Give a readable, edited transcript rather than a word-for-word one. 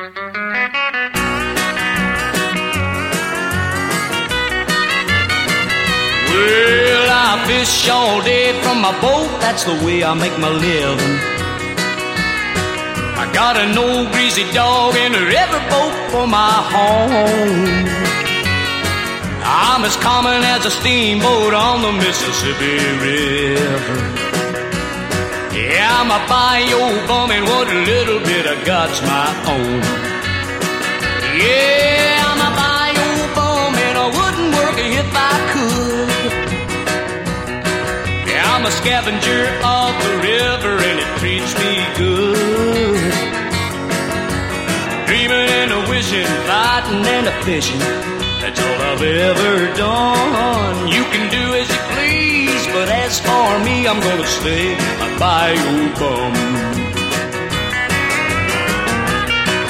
Well, I fish all day from my boat, that's the way I make my living. I got an old greasy dog in a riverboat for my home. I'm as common as a steamboat on the Mississippi River. Yeah, I'm a bayou bum and what little bit I got's my own. Yeah, I'm a bayou bum and I wouldn't work if I could. Yeah, I'm a scavenger of the river and it treats me good. Dreaming and a wishing, fighting and a fishing, that's all I've ever done. You can do as you please, but as for me, I'm gonna stay a bayou bum.